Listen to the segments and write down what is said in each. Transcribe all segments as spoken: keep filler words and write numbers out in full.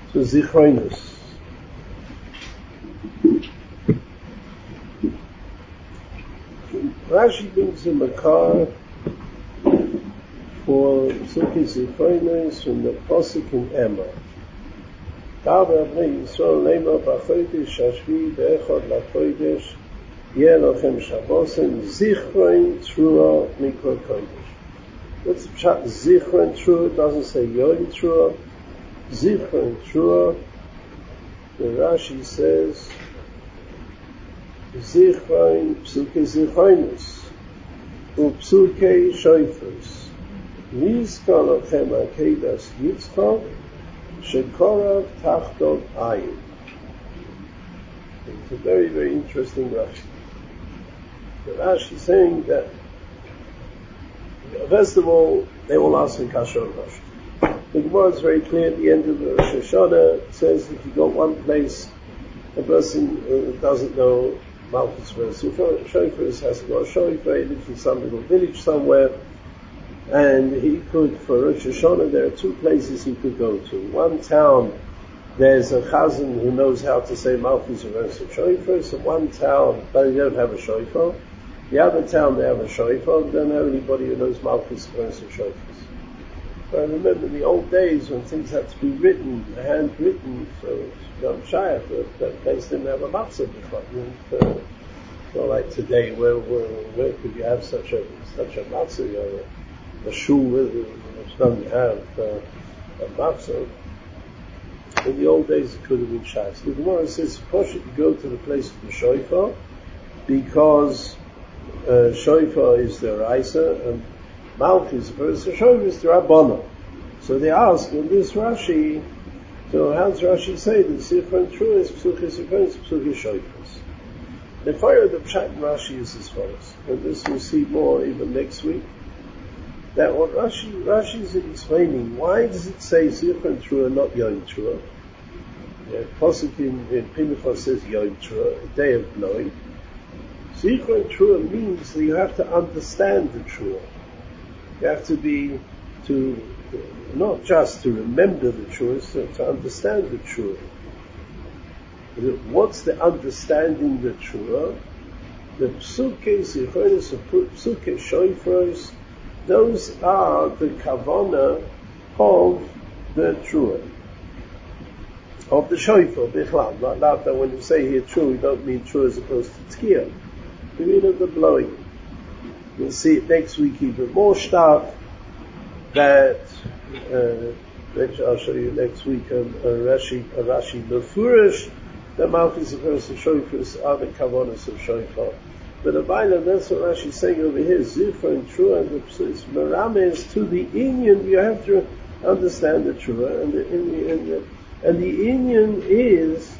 to Zichroinus. Rashi brings him a car for Psuki Zichroinus from the Posuk in Emma. Davar Bnei Yisrael Lema B'Chodesh Hashvi Be'echad LaKodesh Yeh Lochem Shabbosen Zichron Trua Mikol Kodesh. What's the pshat? Zichron Trua doesn't say Yom Trua. Zichron Trua. The Rashi says Zichron Psuke Zichronus Upsuke Shoifus Nizkar Lochem Akedas Yitzchak Shekorav Tachton Ayin. It's a very, very interesting Rashi. The Rashi is saying that, first of all, they all ask in Kasher Rashi. The Gemara is very clear at the end of the Rosh Hashanah. It says if you go one place, a person uh, doesn't know Malchus verse Shofar, hasn't got a shofar, he lives in some little village somewhere, and he could, for Rosh Hashanah, there are two places he could go to. One town, there's a chazan who knows how to say Malchus verse Shofar, so one town, but they don't have a shofar. The other town, they have a shofar, they don't have anybody who knows Malchus verse Shofar. I remember in the old days when things had to be written, handwritten, so Yom Shayach, that, that place didn't have a matzah before. Uh, not like today, where, where where could you have such a such a matzah? You know, a shul which doesn't have uh, a matzah. In the old days, it could have been shayach. The Gemara says, "Posh, you go to the place of the shofar because uh, shofar is the raisa and Malchus versus Shofar is the Rabbana." So they ask in this Rashi, so how does Rashi say that Zichron Trua is Psuchis Zichron, Psuchis Shofars? The fire of the Pshat in Rashi is as follows, and this we'll see more even next week, that what Rashi, Rashi is explaining, why does it say Zichron Trua, not Yom Trua? Yeah, Posuk in, in Pinchas says Yom Trua, the day of knowing. Zichron Trua means that you have to understand the Trua. You have to be, to, not just to remember the truth, but to understand the truth. What's the understanding the truth? The psuke zichronos, the psuke shofros, those are the kavana of the truth. Of the shofar, bichlal. Not, not that when you say here true, we don't mean true as opposed to tkiyah. We mean of the blowing. We'll see it next week even more stark, that, uh, I'll show you next week, a, a Rashi, a Rashi Mefurish, the Malchus of Verse of Shofars are the Kavonas of Shofar. But a Baila, that's what Rashi is saying over here, Zichron and Trua, and it's Merames to the Inyan, you have to understand the Trua, and the, and the, and the, and the Inyan is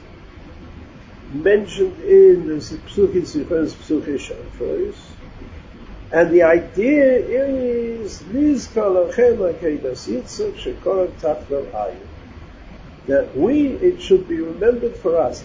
mentioned in the Psuchei Zichron, Psuchei Shofars. And the idea is that we, it should be remembered for us,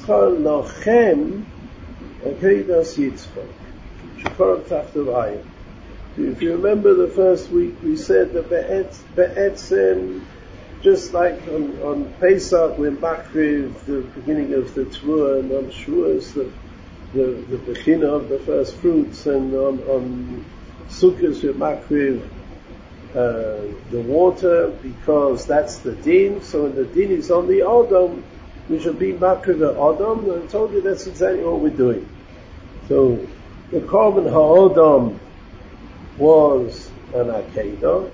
if you remember the first week we said that Be'etzem, just like on, on Pesach when Makriv, the beginning of the Tvua, and on Shavuos the the the bechina of the first fruits, and on, on Sukkot with Makriv uh, the water, because that's the din. So when the din is on the Adam, we should be Makriv the Adam, and I told you that's exactly what we're doing. So the Korban HaAdam was an Akedah,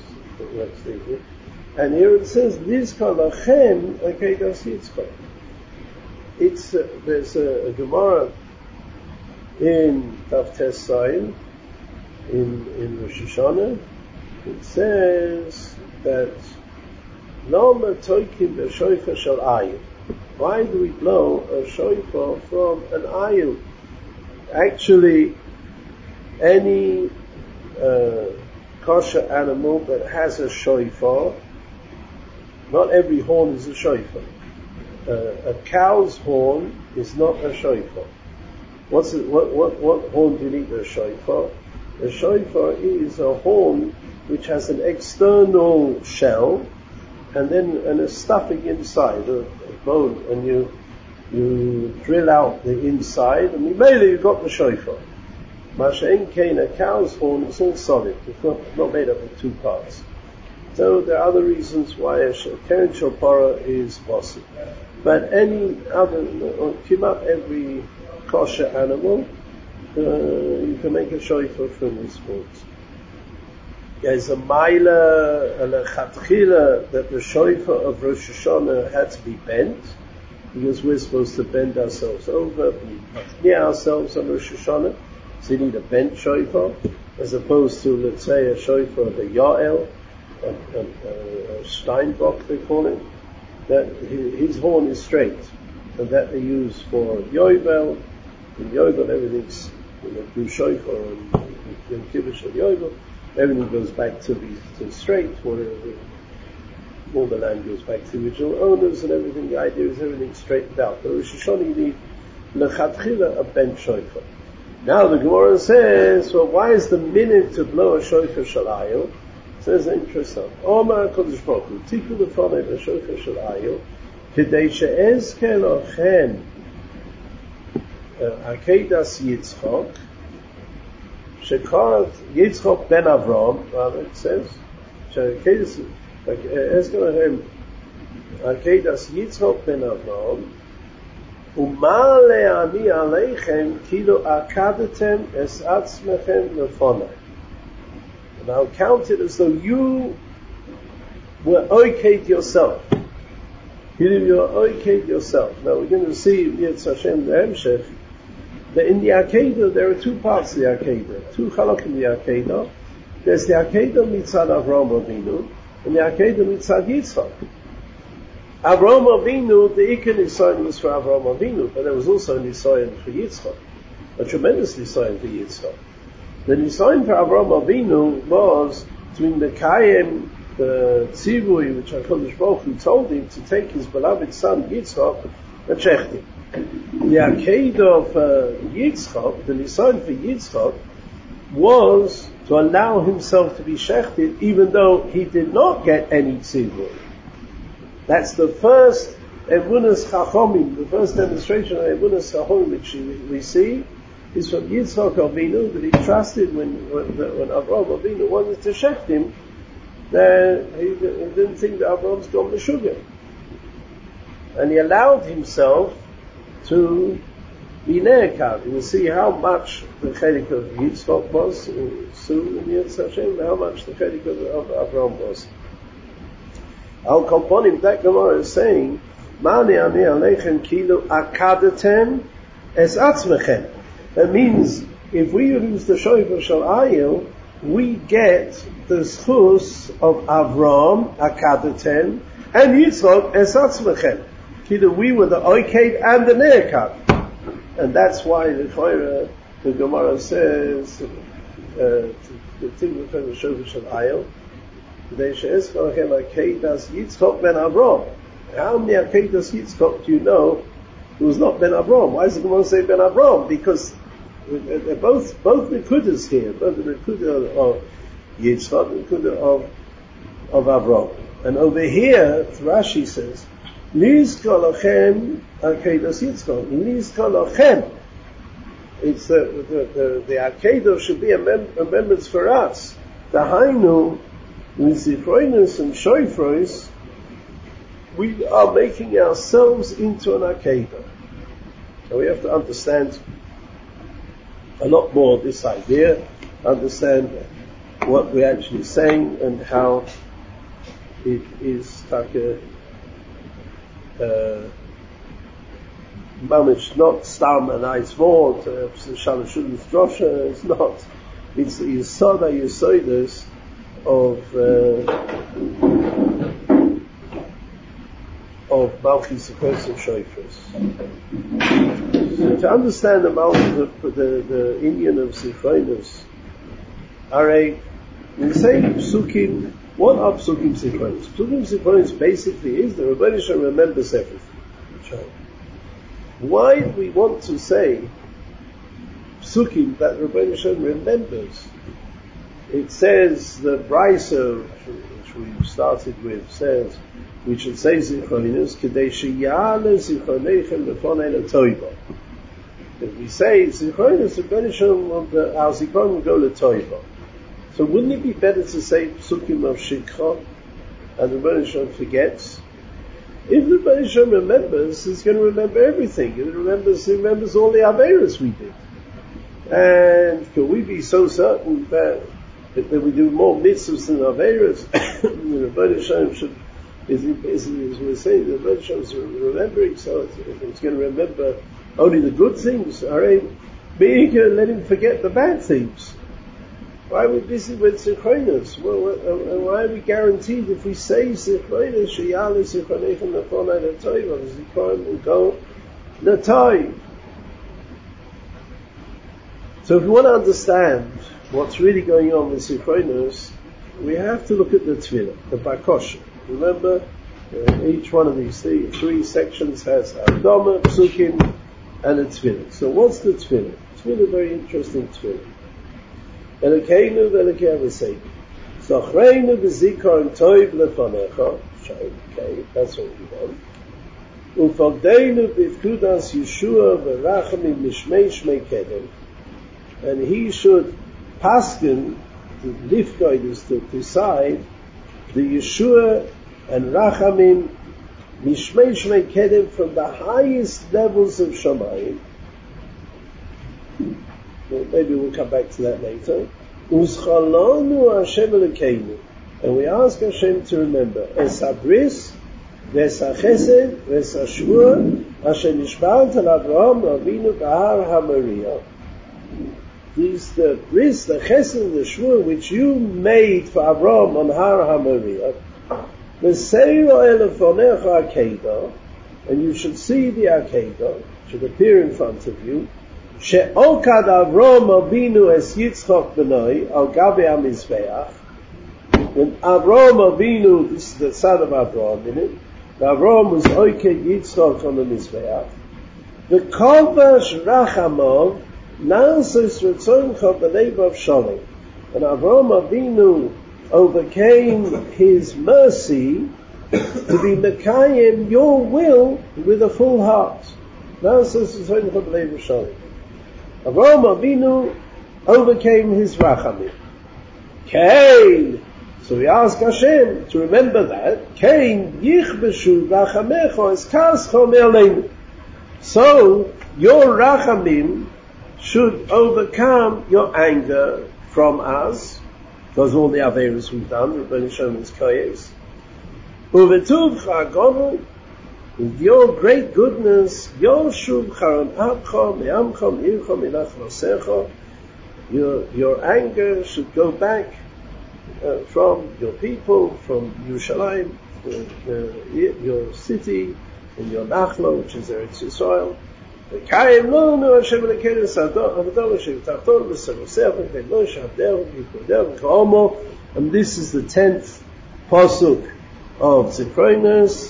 and here it says Nizkar Lachem Akedas Yitzchak. It's uh, there's a, a Gemara in Tav Tes Zayin in in Rosh Hashanah. It says that Lama Toikim b'Shofar Shel Ayil. Why do we blow a shofar from an ayil? Actually, any uh, kosher animal that has a shofar, not every horn is a shofar. Uh, a cow's horn is not a shofar. What's it, what, what, what horn do you need a shofar? A shofar is a horn which has an external shell, and then and a stuffing inside a, a bone, and you you drill out the inside, and immediately you've got the shofar. Masha'en Kain, a cow's horn, is all solid. It's not, not made up of two parts. So there are other reasons why a Keren Shopara is possible. But any other, or kimat every kosher animal, uh, you can make a shofar from these horns. There's a maila and a chatchila that the shofar of Rosh Hashanah had to be bent, because we're supposed to bend ourselves over, we near ourselves on Rosh Hashanah. So you need a bent shofar, as opposed to, let's say, a shofar of a Yael, a, a, a Steinbock they call it, that his horn is straight, and that they use for Yovel. In Yovel everything's, you know, do shofar and Yom Kiddush and Yovel, everything goes back to be to straight, where all the land goes back to the original owners, and everything, the idea is everything's straightened out. But Rosh Hashanah you need lechatchila, a bent shofar. Now the Gemara says, well, why is the minute to blow a shofar shalayil? It says interesting. Omar Kodesh Baruch Hu, tiku lefanei a shofar shalayil, kidei she'ezke lochem akedas Yitzchok, shekarat Yitzchok ben Avram, rather it says, she'akedas ezke lochem akedas Yitzchok ben Avram, Uma le'ani aleichem kilo akadetem es atzmechem lefonai. And I'll count it as though you were oiked yourself. You were oiked yourself. Now we're going to see Yetz Hashem the Hemshech, that in the Akedah there are two parts of the Akedah, two chalak in the Akedah. There's the Akedah mitzad Avraham Avinu and the Akedah mitzad Yitzchak. Avraham Avinu, the Ikon Nisayan was for Avraham Avinu, but there was also a Nisayan for Yitzchak, a tremendous Nisayan for Yitzchak. The Nisayan for Avraham Avinu was to Mekayim, the Tzivui, which HaKadosh Baruch Hu told him to take his beloved son Yitzchak and shecht him. The Akedah of uh, Yitzchak, the Nisayan for Yitzchak, was to allow himself to be shechted, even though he did not get any Tzivui. That's the first Emunas Chachomim, the first demonstration of Emunas Chachomim which we see is from Yitzchak Avinu, that he trusted when when, when Avraham Avinu wanted to shecht him, that he, he didn't think that Avraham's gone to sugar. And he allowed himself to be ne'ekav. You will see how much the chelik of Yitzchak was soon in Yetz Hashem, how much the chelik of, of Avraham was. Al Kolponim, that Gemara is saying, Mani ani aleichem kilo akadetem es atzmechem. That means, if we use the shofar shel ayil, we get the schus of Avram, akadetem, and Yitzchak es atzmechem. Kilo, we were the oiked and the ne'ekav. And that's why the Chayra, the Gemara says, uh, the thing with the shofar shel ayil, Yitzchok ben Avram. How many Akedas Yitzchok do you know who was not Ben Avram? Why does the Gemara say Ben Avram? Because they're both both Nekudas here, both the Nekuda of Yitzchok, the Nekuda of of Avram. And over here, Rashi says, Lizkor lachem Akedas Yitzchok. Lizkor lachem. It's the the the, the Akedah should be a mem- remembrance for us. The Hainu. With Zifroinus and Shoifrois, we are making ourselves into an Akedah. So we have to understand a lot more of this idea, understand what we're actually saying and how it is like a uh, mamish, not stam and nice word, shalashudus drosha, it's not. It's the Yisoda Yisodas of uh, of Malchus Sukkos and Shofars. So to understand the Malchus, the, the, the Indian of Siphronus, are a, we say Psukim, what are Psukim Siphronus? Psukim Siphronus basically is the Rebbeinu Shem remembers everything. Why do we want to say Psukim that Rebbeinu Shem remembers? It says, the Brisa, which we started with, says, we should say Zichroinus, Kedei Sheyale Zichronechem Lefonei L'Toiva. If we say Zichroinus, the Benishon of the, our Zichron will go L'Toiva. So wouldn't it be better to say Psukim of Shikha, and the Benishon forgets? If the Benishon remembers, he's going to remember everything. He remembers, he remembers all the Averas we did. And can we be so certain that, that we do more mitzvahs than Averas? The Benishon should, is, is, is we're saying, the Benishon is remembering, so it's, it's going to remember only the good things. Alright, being going to let him forget the bad things. Why are we busy with Zichroinus? Well, why are we guaranteed if we say Zichroinus, Sheyale Zichronechem Lefonei L'Toiva, the Zichron will go L'Toiv. So if we want to understand what's really going on with Zichroinus, we have to look at the Tefillah, the Bakosha. Remember, uh, each one of these three, three sections has Akdama, Psukim, and a Tefillah. So what's the Tefillah? Tefillah, very interesting Tefillah. Elokeinu v'Elokei Avosseinu. Zochreinu v'zikaron tov lefanecha. Okay, that's what we want. Ufogdeinu b'ifkudas Yeshua v'rachamim mishmei shmei kedem. And he should paskin, the lifgoid is to decide, the Yeshua and rachamim mishmei shmei kedem from the highest levels of Shamayim. Well, maybe we'll come back to that later. Uschalonu Hashem Elokeinu, and we ask Hashem to remember Es HaBris, Ves HaChesed, Ves HaShvua, Asher Nishba'at Al Avraham Avinu B'Har HaMoriah. These the bris, the Chesed, and the Shvua which you made for Avraham on Har HaMoriah. V'seiro Elefonecha Akedah, and you should see the Akedah, should appear in front of you. She'okad Avram Avinu es Yitzchok Benoi al Gabe HaMizbeach. When Avram Avinu, this is the son of Avram, in it, Avram was Oiked Yitzchok on the Mizbeach. The Kovash Rachamov Na'asos Ratzoncha B'Leiv Shalom. And Avram Avinu overcame his mercy to be Mekayim your will with a full heart. Na'asos Ratzoncha B'Leiv Shalom. Avraham Avinu overcame his rachamim. Cain. So we ask Hashem to remember that. Cain yichbeshu rachamecho es kascho me'aleinu. So your rachamim should overcome your anger from us, because all the averos we've done, Rabbeinu Shalom is koyes. Uvetuv chagonu. With your great goodness, Yoshuv Charon Abcha Me'amcha Me'ircha Me'nach Nosecha, your your anger should go back uh, from your people, from Yerushalayim, uh, uh, your city, and your Nachla, which is Eretz Yisrael. V'kayim Lonu Hashem Elokeinu Avadol Hashem Tachton V'Sarosech V'Lo Shavdel V'Yikodel V'Chomo. And this is the tenth pasuk of Zichroinus.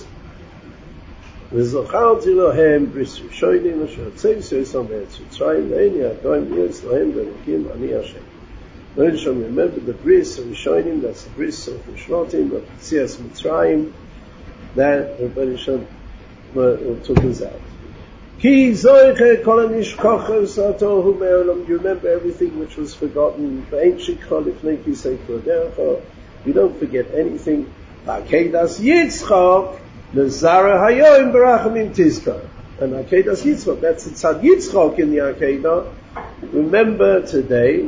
V'zocharti lohem bris rishonim asher tzeisu esam be'etz Mitzrayim le'eni adoim yes lohem v'elokim ani Hashem. Learn shall remember the bris of rishonim, that's the bris of Rishlotim, of Tzias Mitzrayim, that Rabbeinu Shalom took us out. Ki zoiche kol hanishkochos atohu me'olam. You remember everything which was forgotten. V'ein shikcha lifnei kisei klodecha. You don't forget anything. V'akedas Yitzchak L'zara hayoim barachamim tizkar. And Akedas Yitzchak, that's the Tzad Yitzchak in the Akedah. Remember today,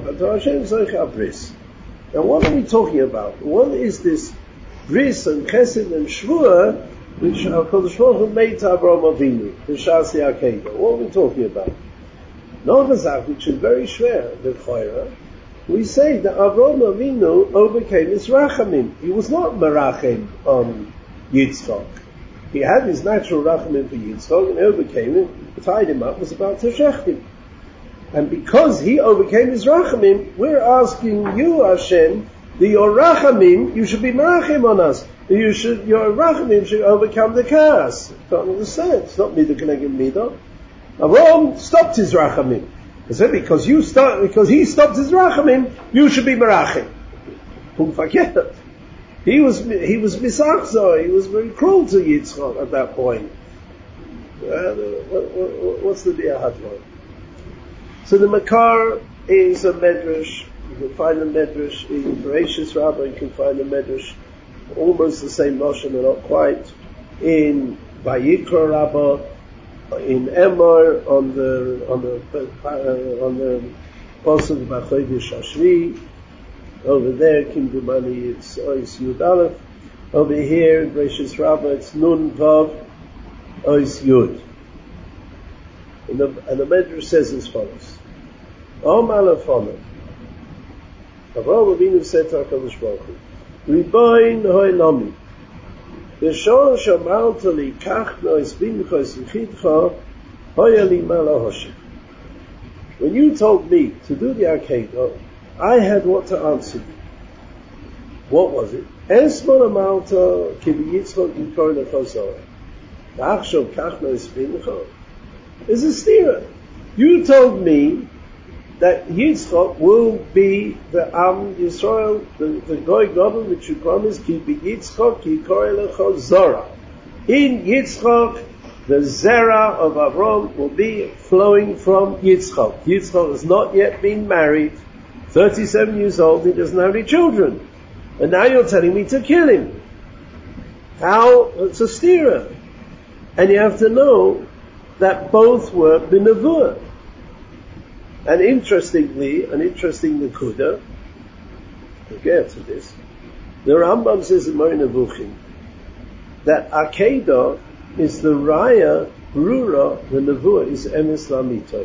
now what are we talking about? What is this bris and chesed and shvua which HaKadosh Baruch Hu made to Avraham Avinu, the Shas Akedah? What are we talking about? Novazak, which is very schwer, the Chayra, we say that Avraham Avinu overcame his rachamim. He was not merachem on Yitzchak. He had his natural rachamim for Yitzchak and overcame him, tied him up, was about to shech him. And because he overcame his rachamim, we're asking you, Hashem, the your rachamim, you should be merachem on us. You should, your rachamim should overcome the chaos. Don't understand. It's not midah keneged midah. Avraham stopped his rachamim. I said because you start, because he stopped his rachamim, you should be merachem. Who forget it? He was he was misachzor. He was very cruel to Yitzchak at that point. Uh, what, what, what's the Dia Hadron? So the Makar is a medrash. You can find a medrash in Bereshis Rabbah. You can find a medrash almost the same notion, but not quite. In Vayikra Rabbah, in Emor on the on the uh, on the Pasuk B'Chodesh Ashvi. Over there, Kimdumani, it's Ois Yud Aleph. Over here, in Bereshis Rabbah, it's Nun Vav Ois Yud. And the, and the Medrash says as follows: Om Aleph Omer. Avraham Avinu said to HaKadosh Baruch Hu, Riboin Ho'elami, B'shor shamarta li kach nois binchos v'chidcha, hoya li mala hoshech. When you told me to do the Akedah, I had what to answer you. What was it? Esmon amalta ki b'yitzchok yikor lechosora. V'achshov kach nois bincha. There's a stira. You told me that Yitzchak will be the Am Yisrael, the, the Goy Gadol, which you promised, ki b'Yitzchak yikor lechosora. In Yitzchak, the Zera of Avram will be flowing from Yitzchak. Yitzchak has not yet been married, thirty-seven years old, he doesn't have any children. And now you're telling me to kill him. How? It's a stira. And you have to know that both were b'nevuah. And interestingly, an interesting nekuda, we'll get to this, the Rambam says in Moreh Nevuchim that Akedah is the Raya Brura, the Nevuah is Emes Lamitoy.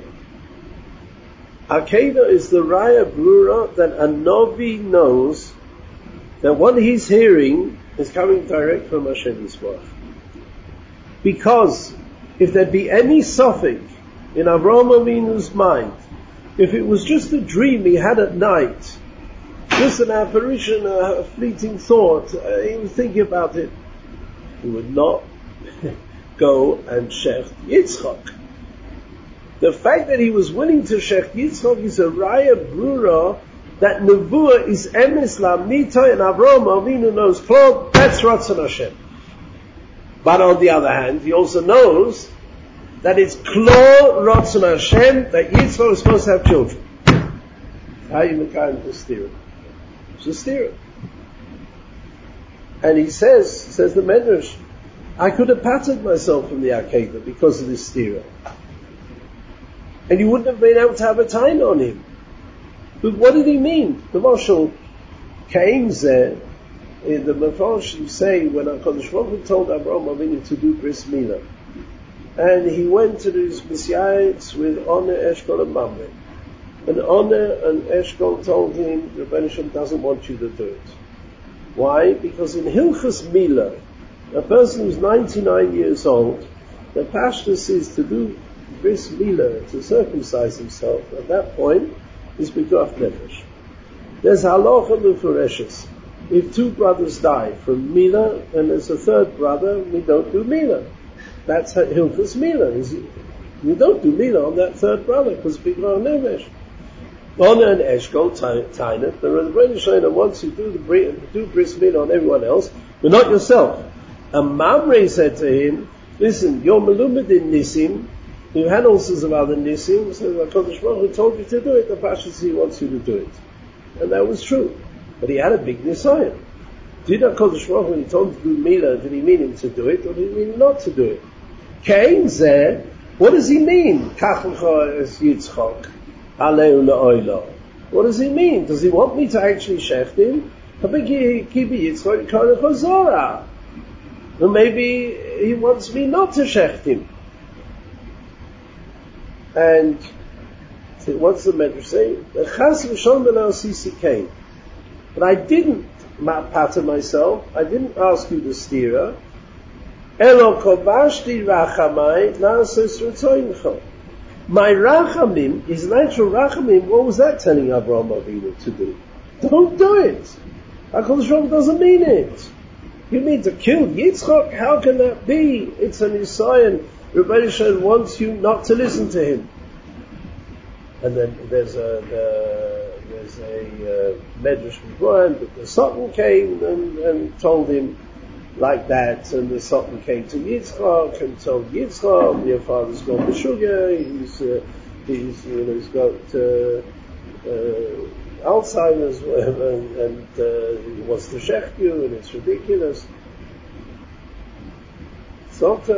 Akedah is the Raya Brura that a Novi knows that what he's hearing is coming direct from Hashem Yisbarach. Because if there'd be any suffix in Avraham Avinu's mind, if it was just a dream he had at night, just an apparition, a fleeting thought, uh, he was thinking about it, he would not go and shecht Yitzchak. The fact that he was willing to shecht Yitzchak is a raya brura that nevuah is emes lamita, and Avraham Avinu knows klor, that's Ratzon Hashem. But on the other hand, he also knows that it's klor Ratzon Hashem that Yitzchak is supposed to have children. How you make kind of steer it? It's a steer. And he says, says the Medrash, I could have patted myself from the Akedah because of this stira. And you wouldn't have been able to have a time on him. But what did he mean? The Marshal came there, in the Mefarshim say, when HaKadosh Baruch Hu told Avraham Avinu to do Bris Milah, and he went to his Messiahs with Oner, Eshkol, and Mamre. And Oner and Eshkol told him, Rebbeinu Shem doesn't want you to do it. Why? Because in Hilchas Milah, a person who's ninety-nine years old, the Pashtus is to do Bris Milah, to circumcise himself. At that point, is B'Kaf Nefesh. There's halacha Mefureshes. If two brothers die from Milah, and there's a third brother, we don't do Milah. That's Hilchas Milah. You don't do Milah on that third brother, because B'Kaf Nefesh. Oner and Eshkol, Tainet, the Rebbeinu Shem wants you to do, do Bris Milah on everyone else, but not yourself. And Mamre said to him, listen, you're Melumed in Nisim, you had all sorts of other Nisim, so HaKadosh Baruch Hu told you to do it, the Pashas he wants you to do it. And that was true. But he had a big Nisayon. Did HaKadosh Baruch Hu, when he told him to do Milah, did he mean him to do it, or did he mean not to do it? Cain Zeh, what does he mean? Kach lecha es Yitzchak, aleu le'oila. What does he mean? Does he want me to actually shecht him? Or maybe he wants me not to shecht him. And so what's the Medrash say? But I didn't patter myself. I didn't ask you to steer. Elo kovashti rachamai na'ases r'tzoincha. My rachamim is natural rachamim. What was that telling Avraham Avinu to do? Don't do it. HaKadosh Baruch Hu doesn't mean it. You mean to kill Yitzchak? How can that be? It's an Nisayon. Rebbeinu Shem wants you not to listen to him. And then there's a, the, there's there's a uh, medrash before, but the Sultan came and, and told him like that, and the Sultan came to Yitzchak and told Yitzchak, your father's gone to sugar, he's, uh, he's, you know, he's got uh, uh, Alzheimer's, and, and uh, he wants to shech you, and it's ridiculous. What's the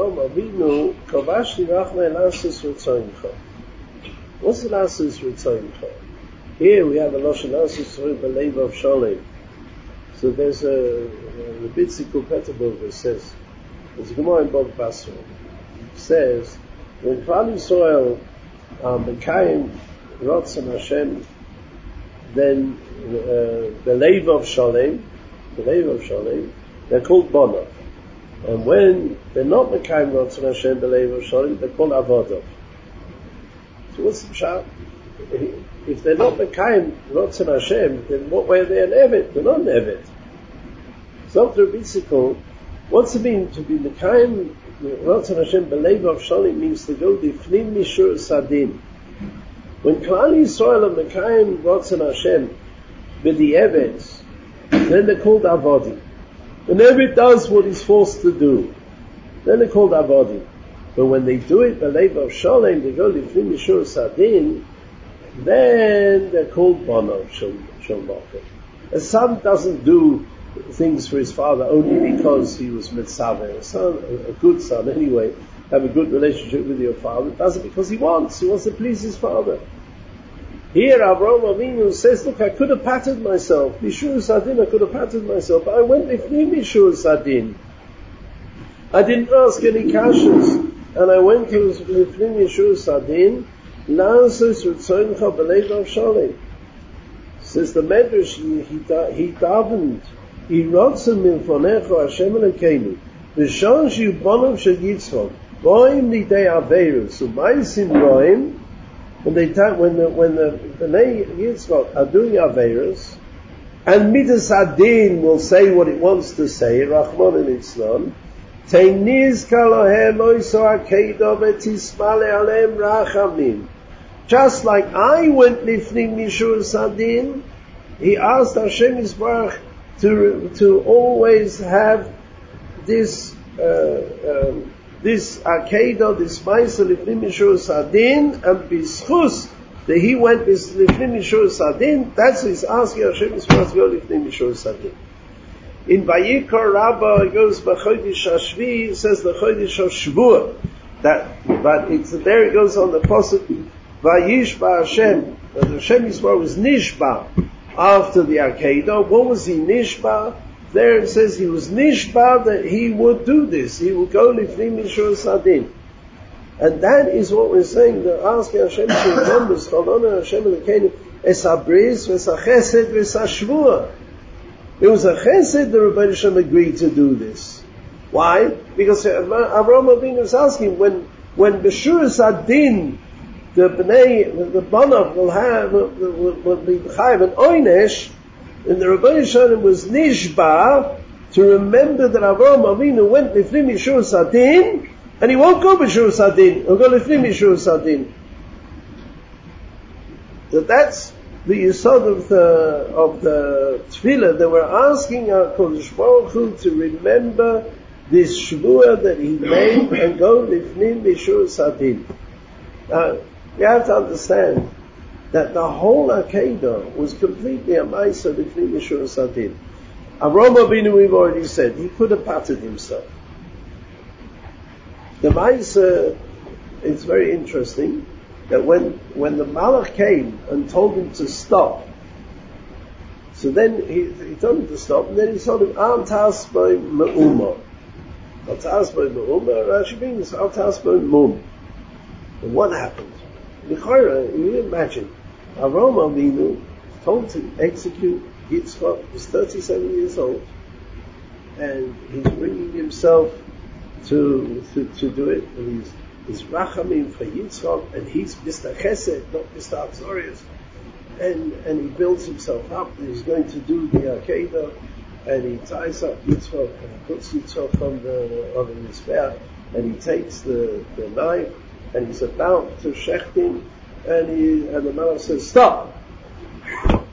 lasis ritzoincha? Here we have a lashon lasis b'leiv of shalem. So there's a, a rabbinical Peterburg that says, there's a Gemara in Bog Basra. It says, when Klal Yisrael are mekayim Ratzon Hashem, then b'leiv of shalem, b'leiv of shalem, they're called bonav. And when they're not mekayim Ratzon Hashem b'leiv of shalem, they're called avodav. So what's the pshat? If they're not mekayim Ratzon Hashem, then what way are they an evet? They're not an evet. So after Bitzikol, what's it mean to be mekayim Ratzon Hashem b'leiv of shalom means to go difnim mishur sadin. When Klal Yisrael are mekayim Ratzon Hashem b'di evet, then they're called avodim. When evet does what he's forced to do, then they're called avodim. But when they do it b'leiv of shalom, they go difnim mishur sadin, then they're called bonav shel malchut. A son doesn't do things for his father only because he was mitzaveh. A son, a good son anyway, have a good relationship with your father, does it because he wants. He wants to please his father. Here, Avraham Avinu says, look, I could have patted myself. Mishur Sadin, I could have patted myself. But I went lifnei Mishur Sadin. I didn't ask any kashas. And I went to lifnei Mishur Sadin. Says the Medrash, he, he, he davened, he rotzim milfonecho Hashem Elokeinu, v'shon shiu bonav shel Yitzchak, roim lidei aveirus, u'maisim roim, when they when the when the bnei Yitzchak are doing aveirus, and midas adin will say what it wants to say, Rachmon and Itzlan, teiniz kalohem oiso akeido v'tismale aleim rachamim. Just like I went lifnei mishur sadin, he asked Hashem Yisbarach to to always have this uh, um, this akedah, this ma'aser lifnei mishur sadin, and bischus that he went lifnei mishur sadin. That's what he's asking Hashem Yisbarach to go lifnei mishur sadin. In Vayikar Rabbah it goes b'chodesh Hashvi, it says the chodesh of Shvuah. That, but it's there. It goes on the pasuk. Vayishba Hashem, that Hashem Yisrael was Nishba after the Akedah. What was he Nishba? There it says he was Nishba that he would do this. He would go lifnei mishur sadin. And that is what we're saying, that asking Hashem to remember, Chalona Hashem Elokeinu, es habris, es hachesed, es hashvua. It was a chesed the Rebbeinu Shem agreed to do this. Why? Because Avraham Avinu was asking, when, when Mishur sadin, the bnei, the bonav will have, will, will, will be chayav an oynesh, and the Rebbeinu Shalom was nishba to remember that Avraham Avinu went lifnei mishur sadin, and he won't go mishur sadin, he'll go lifnei mishur sadin. So that's the yesod of the of the tefillah that we're asking our Kodesh Baruch Hu to remember this shvuah that he made and go lifnei mishur sadin. Now, you have to understand that the whole Akedah was completely a ma'aser lifnei mishur sadin. Avraham Avinu, we've already said, he could have patted himself. The ma'aser, it's very interesting that when when the Malach came and told him to stop, so then he, he told him to stop, and then he told him, Al tasboi me'uma. Al tasboi me'uma, Rashi means Al tasboi mum. And what happened? L'chayra, you imagine, Avraham Avinu told to execute Yitzchak, he's thirty-seven years old, and he's bringing himself to to, to do it, and he's he's rachamim for Yitzchak, and he's Mister Chesed, not Mister Atzorius, and and he builds himself up, and he's going to do the Akedah, and he ties up Yitzchak, and he puts Yitzchak on the on the mizbeach, and he takes the, the knife, and he's about to shecht him, and he and the Malach says, stop!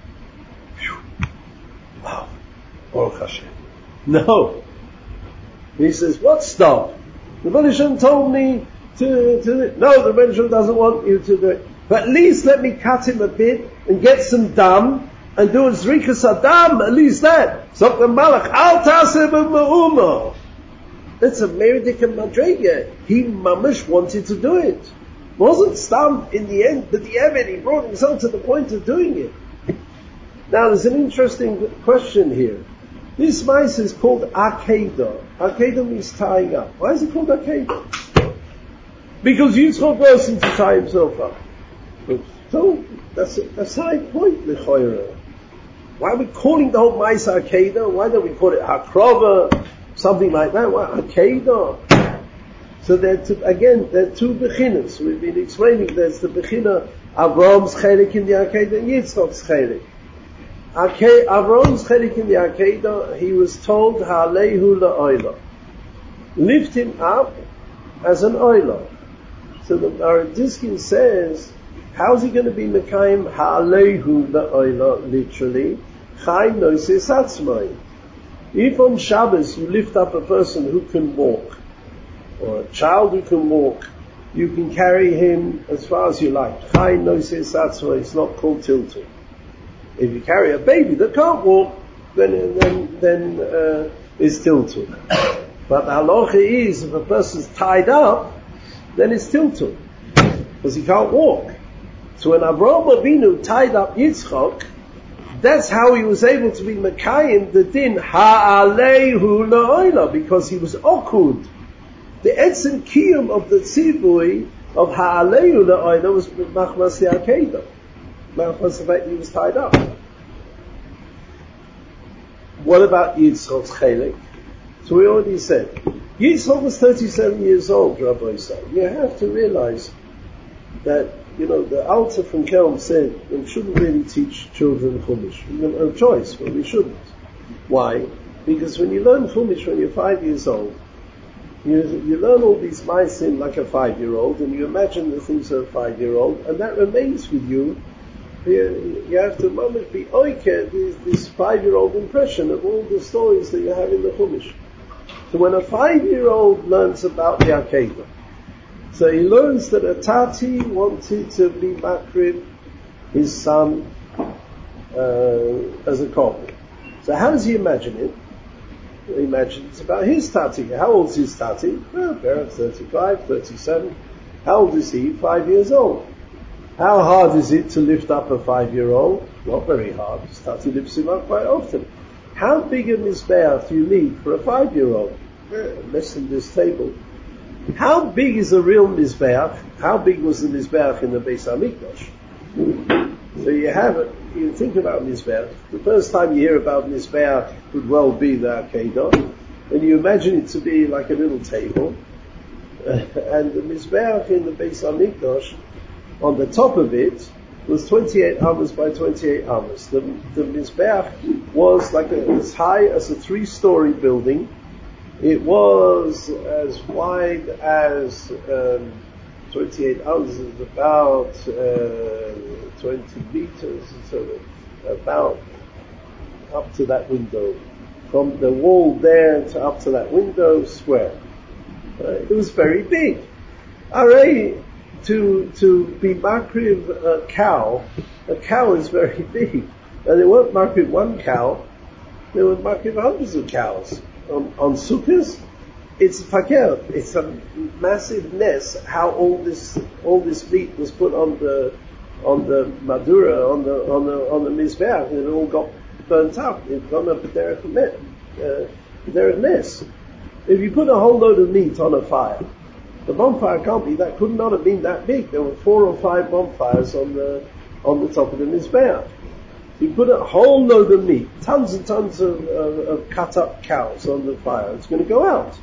Hashem. No. He says, what stop? The Rebbeinu Shalom told me to, to, no, the Rebbeinu Shalom doesn't want you to do it. But at least let me cut him a bit and get some dam and do a zrikas adam, at least that. So the Malach, al taseh b'ma'uma. That's a Meridik and Madrega. He mamash wanted to do it. Wasn't stam in the end, but the Eved, he brought himself to the point of doing it. Now there's an interesting question here. This mice is called Akedah. Akedah means tying up. Why is it called Akedah? Because Yitzchak goes in to tie himself up. So that's a, a side point, L'choira. Why are we calling the whole mice Akedah? Why don't we call it Hakrova? Something like that. Why Akedah? So there, two, again, there are two bechinas. We've been explaining. There's the bechina Avram's chelik in the Akedah and Yitzchak's chelik. Avram's chelik in the Akedah, he was told Ha'alehu la'oila, lift him up as an oila. So the Aradiskin says, how's he going to be mekayim Ha'alehu la'oila? Literally, Chaim noises atzmai. If on Shabbos you lift up a person who can walk, or a child who can walk, you can carry him as far as you like. Chaim noises atzmai. It's not called tilting. If you carry a baby that can't walk, then then then uh, it's tiltul. But the halacha is, if a person's tied up, then it's tiltul, because he can't walk. So when Avraham Avinu tied up Yitzchak, that's how he was able to be mekayim the din ha'alehu la'oila, because he was okud. The etzem kiyum of the tzivui of ha'alehu la'oila was machmas yakedah. Machmas the fact he was tied up. What about Yitzchak's chelik? So we already said Yitzchak was thirty-seven years old, Rabbi said. You have to realize that, you know, the Alter from Kelm said we shouldn't really teach children Chumash. We have no choice, but we shouldn't. Why? Because when you learn Chumash when you're five years old, you, you learn all these ma'asim like a five-year-old, and you imagine the things of a five-year-old, and that remains with you. You, you have to moment be oike this, this five-year-old impression of all the stories that you have in the Chumash. So when a five-year-old learns about the Akedah, so he learns that a Tati wanted to be Makrib his son uh, as a couple. So how does he imagine it? He imagines it's about his Tati. How old is his Tati? Well, perhaps thirty-five, thirty-seven. How old is he? Five years old. How hard is it to lift up a five-year-old? Not very hard. Tati lifts him up quite often. How big a mizbeach do you need for a five-year-old? Eh, less than this table. How big is a real mizbeach? How big was the mizbeach in the Beis Hamikdash? So you have it. You think about mizbeach. The first time you hear about mizbeach could well be the Akedah, and you imagine it to be like a little table, and the mizbeach in the Beis Hamikdash, on the top of it was twenty-eight amos by twenty-eight amos. The, the Mizbeach was like a, as high as a three-story building. It was as wide as um, twenty-eight amos is about uh, twenty meters, so about up to that window. From the wall there to up to that window, square. Uh, it was very big. Alright. To to be makriv a cow, a cow is very big. And they weren't makriv one cow, they were makriv hundreds of cows. On, on Sukkot, it's fakir, it's a massive mess how all this all this meat was put on the on the madura, on the on the on the mizbeach, and it all got burnt up. It got up a derech met, uh, derech nes. If you put a whole load of meat on a fire, the bonfire can't be that, could not have been that big. There were four or five bonfires on the on the top of the mizbeach. You put a whole load of meat, tons and tons of, of, of cut up cows on the fire. It's going to go out.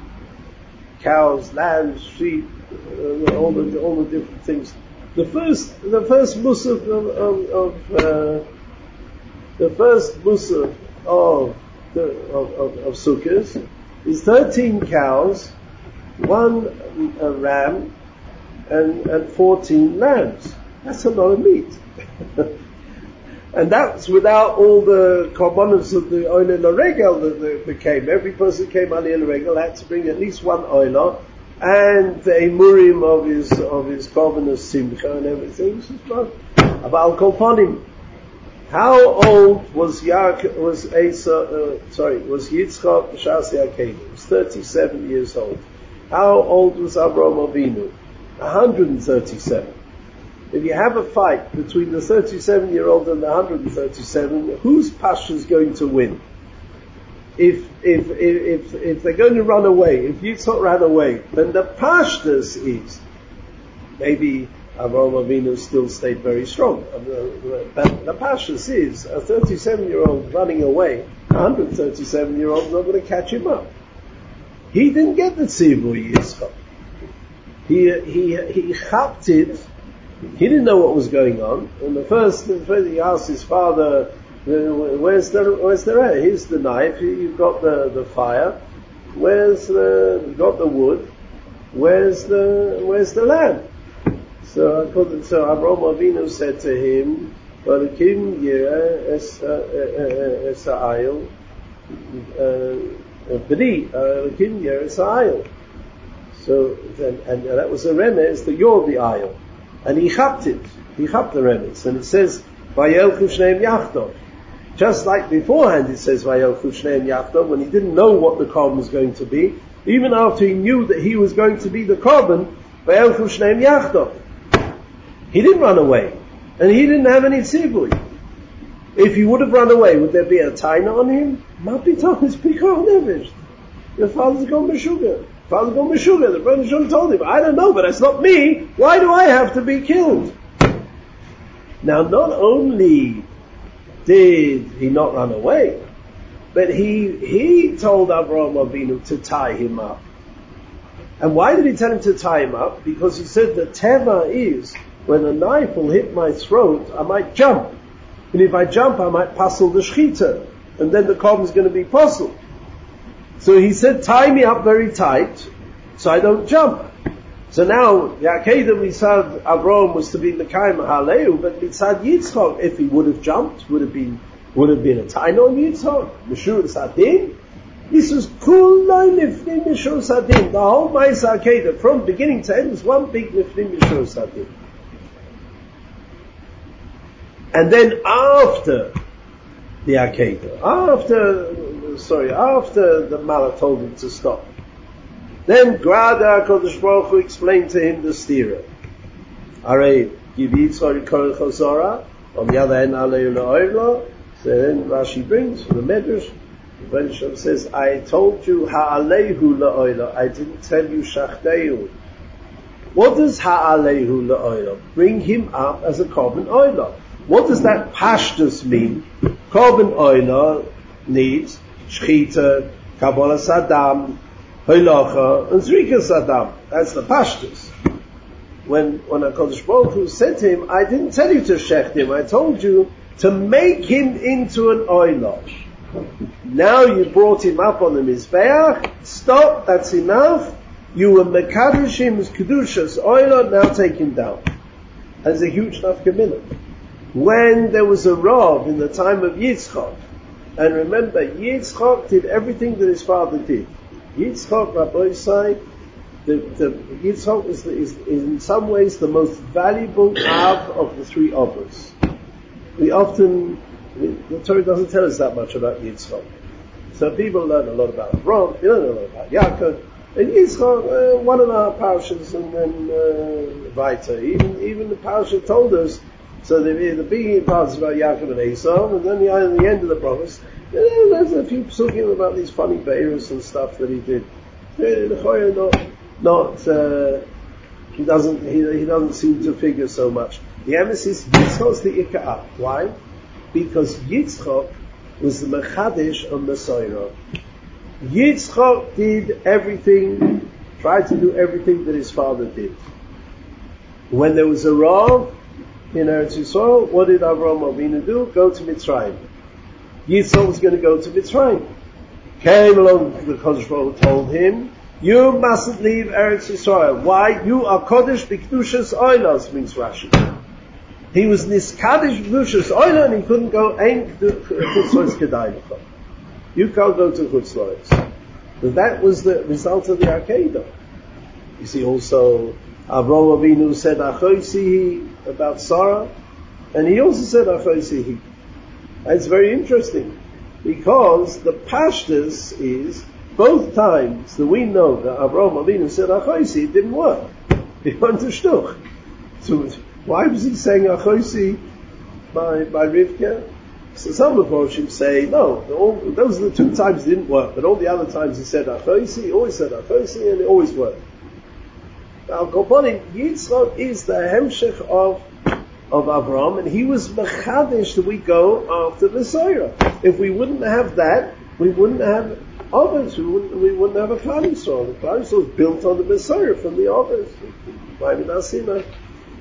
Cows, lambs, sheep, uh, all the all the different things. The first the first musaf of, of, of uh, the first musaf of the of, of, of Sukkot is thirteen cows, one uh, ram, and, and fourteen lambs. That's a lot of meat. And that's without all the korbanos of the oila l'regel that, that came. Every person who came aliyah l'regel had to bring at least one oila and the emurim of his of his korbanos simcha and everything. This is not about kolponim. How old was Yaakov, was Asa, uh, sorry, was Yitzchak B'shas Yaakov? He was thirty-seven years old. How old was Avraham Avinu? one hundred thirty-seven. If you have a fight between the thirty-seven-year-old and the one hundred thirty-seven, whose pasha is going to win? If, if, if, if, if they're going to run away, if Yitzchak ran away, then the pashtus is, maybe Avraham Avinu still stayed very strong. But the pashtus is, a thirty-seven-year-old running away, a one hundred thirty-seven-year-old is not going to catch him up. He didn't get the tzivui Yitzchak. He, he, he chapped it. He didn't know what was going on. And the first, the first he asked his father, where's the, where's the red? Here's the knife, you've got the, the fire. Where's the, you've got the wood. Where's the, where's the lamb? So, so Avraham Avinu said to him, V'alakim yireh es ha'ayil, b'ni, V'alakim yireh es ha'ayil. So, and, and that was a remez that you're the ayil. And he chapped it. He chapped the remez. And it says, Vayelchu shneim yachtov. Just like beforehand it says, Vayelchu shneim yachtov, when he didn't know what the korban was going to be. Even after he knew that he was going to be the korban, Vayelchu shneim yachtov. He didn't run away. And he didn't have any tzivui. If he would have run away, would there be a taina on him? Mapiton is pikach nevish. Your father's gone b'shuga. Father's gone b'shuga. The brother Shon told him, I don't know, but it's not me. Why do I have to be killed? Now, not only did he not run away, but he he told Avraham Avinu to tie him up. And why did he tell him to tie him up? Because he said the teva is, when a knife will hit my throat, I might jump. And if I jump, I might passel the shchita. And then the korban is going to be passel. So he said, tie me up very tight, so I don't jump. So now, Yaakov Mitzad Avraham was to be L'Kaim Haleu, but Mitzad Yitzchak, if he would have jumped, would have been, would have been a taina on Yitzchak. Mishur Sadin. This was Kulay Nifnim Mishur Sadin. The whole Ma'aseh Akedah, from beginning to end, was one big Nifnim Mishur Sadin. And then after the Akedah, after, sorry, after the Malach told him to stop, then Grada HaKadosh Baruch Hu explained to him the stira. Arei, Yitzchak Yikol Chazara, on the other hand, Alei La'oila. So then Rashi brings from the Medrash, the Medrash says, I told you Ha'alehu La'oila, I didn't tell you Shachteu. What does Ha'alehu La'oila? Bring him up as a korban oila. What does that pashtus mean? Korban oila needs shchita, kabbalah sadam, hoilacha, and zrika sadam. That's the pashtus. When when HaKadosh Baruch Hu said to him, I didn't tell you to shecht him, I told you to make him into an oila. Now you brought him up on the mizbeach, stop, that's enough. You were mekadosh him as kedushas oila, now take him down. That's a huge nafkamina. When there was a Rav in the time of Yitzchak, and remember, Yitzchak did everything that his father did. Yitzchak, Rabbi Say, the, the, Yitzchak is, the, is, is in some ways the most valuable Av of the three Avos. We often, we, the Torah doesn't tell us that much about Yitzchak. So people learn a lot about Avraham, they learn a lot about Yaakov, and Yitzchak, uh, one of our parashas, and then uh, Vaita. Even, even the parasha told us. So the, the beginning parts about Yaakov and Esau, and then the, the end of the prophets, yeah, there's a few talking about these funny beirus and stuff that he did. Not, not uh, he doesn't he, he doesn't seem to figure so much. The emphasis Yitzchak's the ika'ah. Why? Because Yitzchak was the mechadish on Messiah. Yitzchak did everything, tried to do everything that his father did. When there was a Rav in Eretz Yisrael, what did Avraham Avinu do? Go to Mitzrayim. Yitzchak was going to go to Mitzrayim. Came along, the Kodesh Baruch Hu told him, you mustn't leave Eretz Yisrael. Why? You are Kodesh B'Kedushas Oilas, means Rashi. He was niskadish v'lushus oila, and he couldn't go ein chutzlois kedai. You can't go to chutzlois. But that was the result of the Akedah. You see, also Avraham Avinu said Achoisihi about Sarah, and he also said Achoisihi. It's very interesting because the pashtus is both times that we know that Avraham Avinu said Achoisihi, it didn't work. He went to shtuch. So why was he saying Achoisihi by by Rivka? So some of the Mephoshim say no. All, those are the two times it didn't work, but all the other times he said Achoisi, he always said Achoisi, and it always worked. Now, Koponim, Yitzchak is the hemshech of of Avram, and he was mechadish that we go after the Torah. If we wouldn't have that, we wouldn't have others. We wouldn't, we wouldn't have a Klal Yisrael. The Klal Yisrael was built on the Messiah from the others. Why would I see that?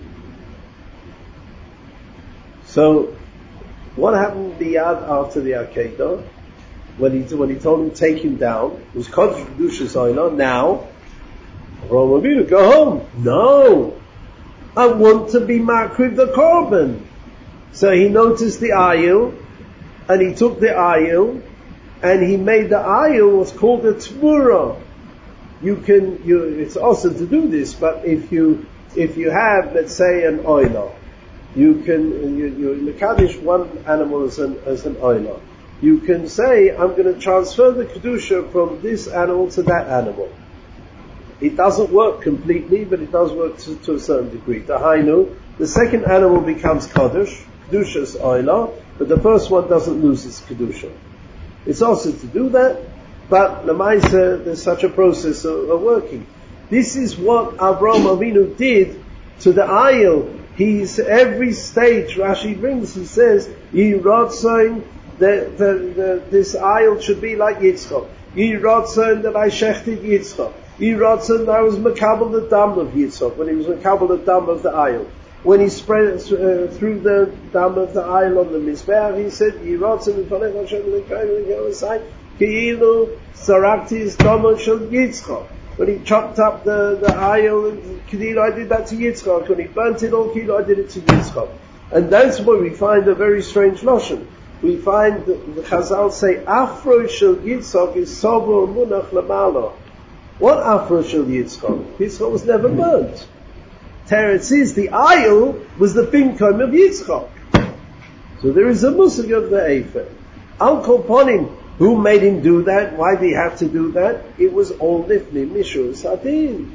So, what happened Biyad after the Akedah? When he when he told him take him down, it was Kodesh Kedushas Oila. Now, Avraham Avinu, go home. No, I want to be makriv the korban. So he noticed the ayil, and he took the ayil, and he made the ayil what's called a tvura. You can, you, it's awesome to do this, but if you if you have, let's say, an oila, you can you you mekadosh one animal as an as an oila. You can say, I'm going to transfer the kedusha from this animal to that animal. It doesn't work completely, but it does work to, to a certain degree. The hainu, the second animal becomes kadosh, kedusha's oila, but the first one doesn't lose its kedusha. It's also to do that, but lemaisa, there's such a process of, of working. This is what Avraham Avinu did to the ayil. He's every stage Rashi brings. He says, "Yiratzain that this ayil should be like Yitzchak. Yiratzain that I shechted Yitzchak. Yiratzain that I was makabel the dam of Yitzchak when he was makabel the dam of the ayil. When he spread uh, through the dam of the ayil on the mizbeach, he said, Yiratzain v'fanech Hashem l'kayim l'kayim ki'ilu saraktis damon shel Yitzchak." When he chopped up the, the ayil, I did that to Yitzchak. When he burnt it all, I did it to Yitzchak. And that's where we find a very strange notion. We find that the Chazal say, Afro shel Yitzchak is sobo munach lamalo. What Afro shel Yitzchak? Yitzchak was never burnt. Teretz is, the ayil was the pinkom of Yitzchak. So there is a musig of the Efer. Al kol ponim. Who made him do that? Why did he have to do that? It was all lifnim mishur sadin.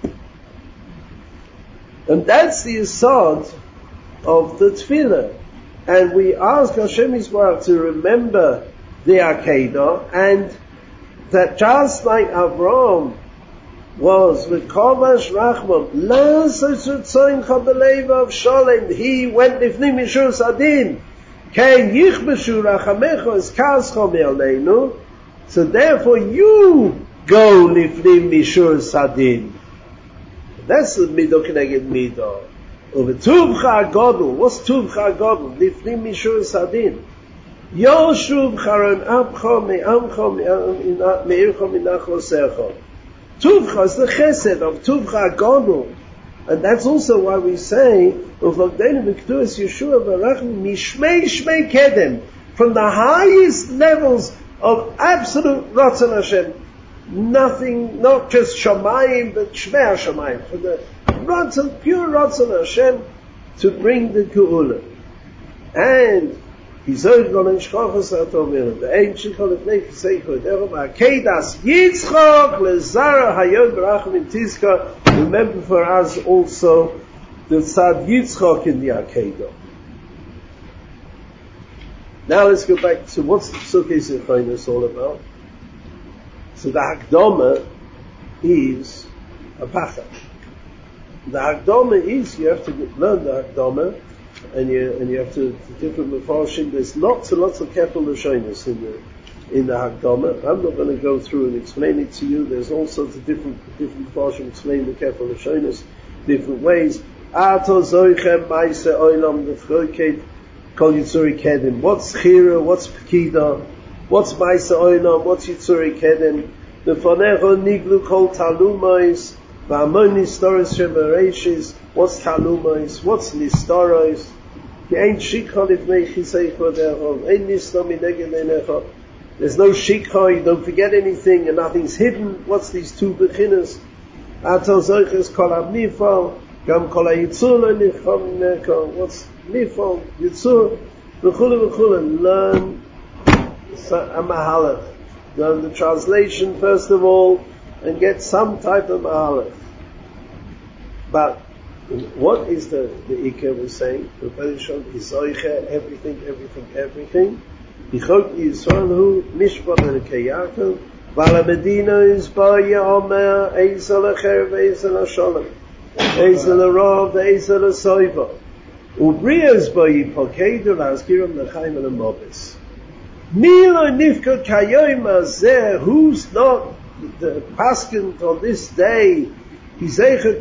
And that's the asad of the tefillah. And we ask Hashem Yisbarach to remember the Akedah, and that just like Avraham was with Kovash Rachman, La Sotzoin Chabalev of Sholem, he went lifnim mishur sadin. So therefore you go lifnim mishur sadin. That's the mido keneged mido. Over tuvcha godel. What's tuvcha godel? Lifnim mishur sadin. Yoshuv charon abcho me'amcho me'ircho minachlo sercho. Tuvcha is the chesed of tuvcha godel. And that's also why we say, from the highest levels of absolute Ratzon Hashem, nothing, not just Shamayim, but Shmei Shamayim, for the Ratzon, pure Ratzon Hashem, to bring the Geula. And He's the ancient Cholifnei Kiseichot, Kedas Yitzchak Lezara Hayod Barachim Tizka. Remember for us also the Tzad Yitzchak in the Akedah. Now let's go back to what's the Psukei Zechronos all about. So the Hakdama is a Pachad. The Hakdama is, you have to learn the Hakdama, and you and you have to, to different Mefarshim. There's lots and lots of Kefil Lashonos in the in the Hakdama. I'm not going to go through and explain it to you. There's all sorts of different different Mefarshim explain the Kefil Lashonos different ways. Ato Zoichem Maise Oilam Nefroket Kol Yitzuri Kedem. What's Chira? What's Pekida? What's Maise Oilam? What's Yitzuri Kedem? Nefanecho Niglu Kol Talumais. V'amon Nistoros Shemareshis. What's Talumais? What's Nistoros? There's no shikha, you don't forget anything, and nothing's hidden. What's these two beginners? What's nifal, yitzur, v'chulu v'chulu? Learn a mahalach. Learn the translation first of all, and get some type of mahalach. But what is the the Ikar was saying? The Bereshit is Zoiche, everything, everything, everything. Bichok Yisrael hu mishpat elokei Yaakov, v'al Medina is ba Yomer Ezel acher v'ezel hasholem, Ezel harav v'ezel hasoiva, ubriya is ba yipokeidu l'azkiram l'chaim v'lemobis. Milo nifkot kayoyim hazeh, who's not the paskin on this day? Everything,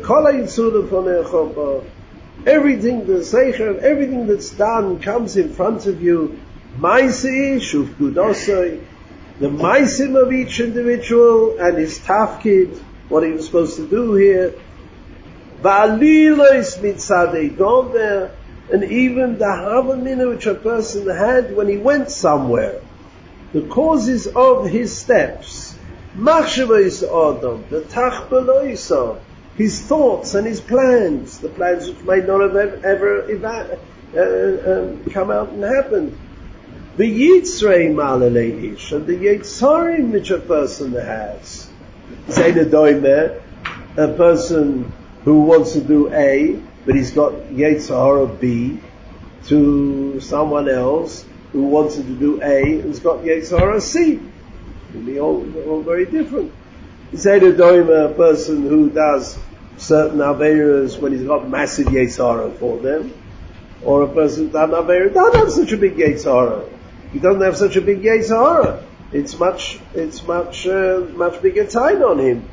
the Zeicher, everything that's done comes in front of you. Maisi, Shuf Gudosoi, the Maisim of each individual and his tafkid, what he was supposed to do here. Va'alilois mitzadei gomer, and even the havamina which a person had when he went somewhere. The causes of his steps. Machshavos Adam, the Tachbeloisa, his thoughts and his plans, the plans which might not have ever, ever uh, um, come out and happened. The Yitzrei Malaleish, and the Yetzarim which a person has. Zayna Doimer, a person who wants to do A, but he's got Yetzara B, to someone else who wants to do A and has got Yetzara C. They're all, all very different. Zayda Doima, a person who does certain Aveiras when he's got massive Yetzara for them, or a person who does Aveira doesn't have such a big Yetzara. He doesn't have such a big Yetzara. It's much, it's much, uh, much bigger time on him.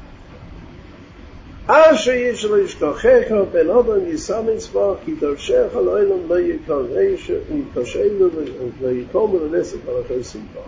Asher yishlo yishkochecha ben odom yisam mitzvah ki dorshecha lo'elam lo yikol reisha yikoshelu lo yikomu l'nesek halachosim bo.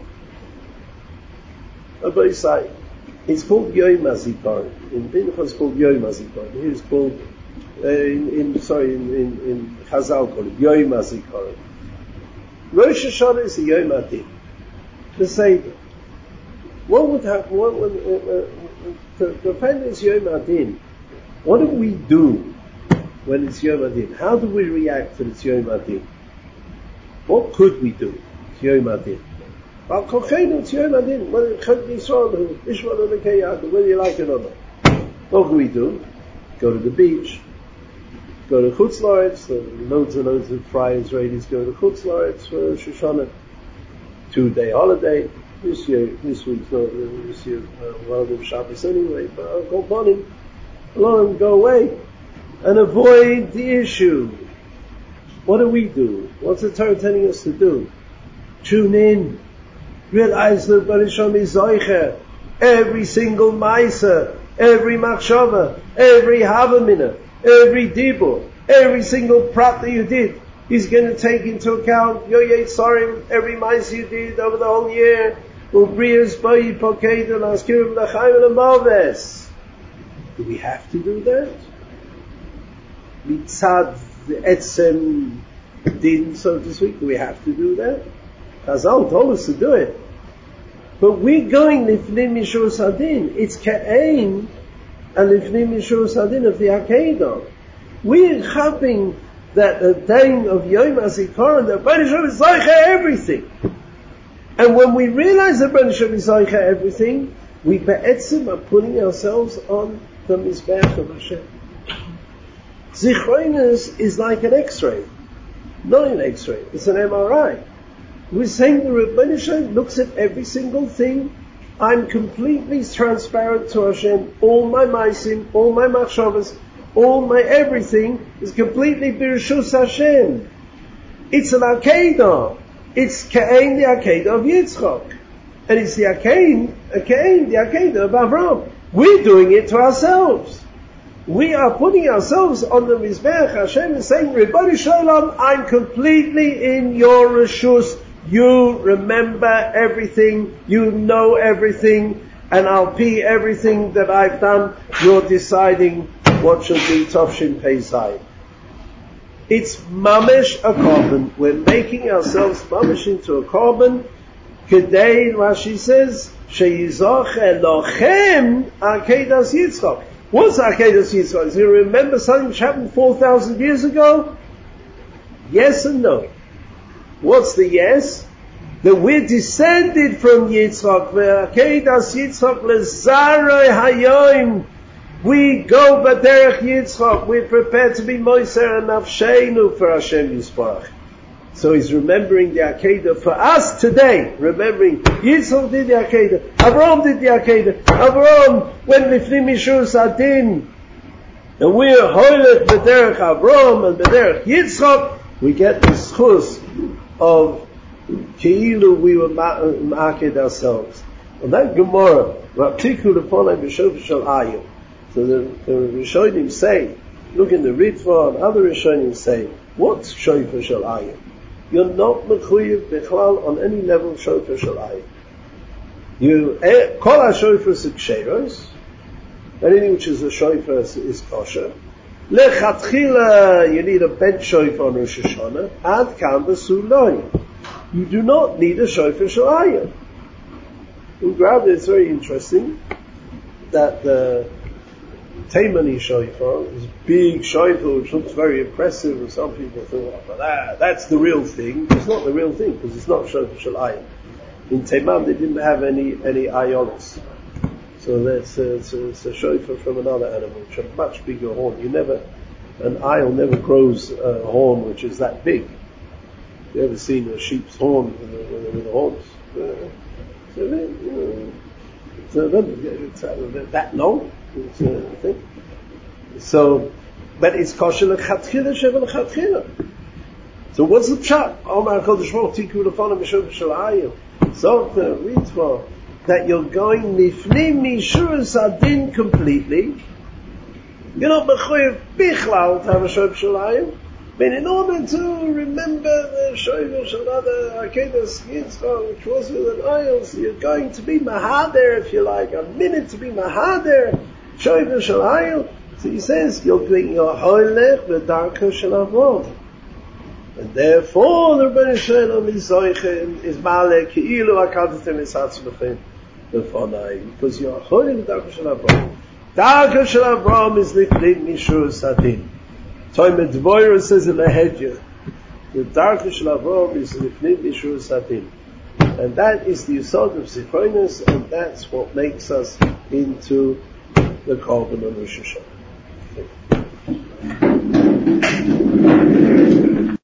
It's called Yom HaZikaron. In Pinchas it's called Yom HaZikaron. Here it's called, uh, in, in, sorry, in, in, in Chazal called it Yom HaZikaron. Rosh Hashanah is the Yom HaDin. The Seder. What would happen, what would, uh, uh, to, to offend is Yom HaDin, what do we do when it's Yom HaDin? How do we react when it's Yom HaDin? What could we do? It's Yom HaDin. Al Kochenu, it's Yom HaDin. Whether you like it or not. What can we do? Go to the beach. Go to Chutz La'aretz. Loads and loads of fry Israelis go to Chutz La'aretz for Rosh Hashanah. Two-day holiday. This year, this week's not, this year, uh, one of them Shabbos anyway, but I'll go upon him. Allow him go away. And avoid the issue. What do we do? What's the Torah telling us to do? Tune in. Realize that Barisham is Zoicher. Every single Maisa, every Machshava, every Havamina, every Dibur, every single Prat that you did, he's going to take into account your Yetzarim, every Maisa you did over the whole year. Do we have to do that? Mitzad Etzem Din, so to speak, do we have to do that? Chazal told us to do it. But we're going Lifnim Mishur Sadin. It's Ka'ain and Lifnim Mishur Sadin of the Akedah. We're having that a day of Yom HaZikaron, that Bereshit is Zoicha everything. And when we realize that Bereshit is Zoicha everything, we be'etzim are putting ourselves on the Mizbeach of Hashem. Zichroinus is like an X-ray. Not an X-ray, it's an M R I. We're saying the Rebbeinu Shalom looks at every single thing. I'm completely transparent to Hashem. All my maisim, all my machshavas, all my everything is completely Birshus Hashem. It's an Akedah. It's Ka'ain, the Akedah of Yitzchak. And it's the Akain, Akain, the Akedah of Avraham. We're doing it to ourselves. We are putting ourselves on the Mizbeach Hashem and saying, Rebbeinu Shalom, I'm completely in your Reshus. You remember everything, you know everything, and I'll pay everything that I've done. You're deciding what should be Tofshin Pei Zayin. It's mamish a korban. We're making ourselves mamish into a korban. Kedei, Rashi says, sheyizoch elochem akedas Yitzchak. What's akedas Yitzchak? Do you remember something which happened four thousand years ago? Yes and no. What's the yes? That we're descended from Yitzchak. Akedas Yitzchak lezaroi hayoim. We go b'derech Yitzchak. We're prepared to be moiser and nafsheinu for Hashem Yisparach. So he's remembering the Akedah for us today. Remembering Yitzchak did the Akedah, Avraham did the Akedah. Avraham went lifnim mishur sadin, and we're hoiled b'derech Avraham and b'derech Yitzchak. We get the schus of Keilu we were ma'aked ourselves. And that Gemara, Raptiku lefonai b'shofar shel Ayim. So the, the Rishonim say, look in the Ritva and other Rishonim say, what's shofar shel Ayim? You're not mechuyev bichlal on any level shofar shel Ayim. You kol ha-shofar is ksheros. Anything which is a shofar is kosher. Lechatchila, you need a bent shofar on Rosh Hashanah. Ad kam b'suloi. You do not need a shofar shel Ayim. In Grab, it's very interesting that the Taimani shofar is big shofar which looks very impressive, and some people think, oh, but that, that's the real thing. It's not the real thing because it's not shofar shel Ayim. In Taiman they didn't have any any ayonis, so that's a, it's, a, it's a shofar from another animal, which a much bigger horn. You never, an ayil never grows a horn which is that big. You ever seen a sheep's horn with the, with the horns? Uh, so, you know, so it's uh, that long. It's a thing. So, but it's kosher l'chatchila sheva l'chatchila. So what's the pshat? Omar Kodesh Baruch Tiku lefonai b'shofar shel Ayim. So the Ritva that you're going nifnim mishur sadin completely. You're not mechuyev bichlal to have a shofar shel Ayim. But in order to remember the shofar shel Akedas Yitzchak, which was with an oil, so you're going to be mahader, if you like, a minute to be mahader. Shofar shel Ayil. So he says, you're doing your hoilech v'darka shel Avraham. And therefore, the Rebbeinu Shalom is zoiche, is malek, keilu akadotem esatzmechem lefonai. Because you're hoilech v'darka shel Avraham. Darka shel Avraham is lifnim mishur sadin. Toimet Dvoira says in the Hedya, the darka shel Avraham is lifnim mishur sadin. And that is the yesod of Zichronos, and that's what makes us into the korban on Rosh Hashanah.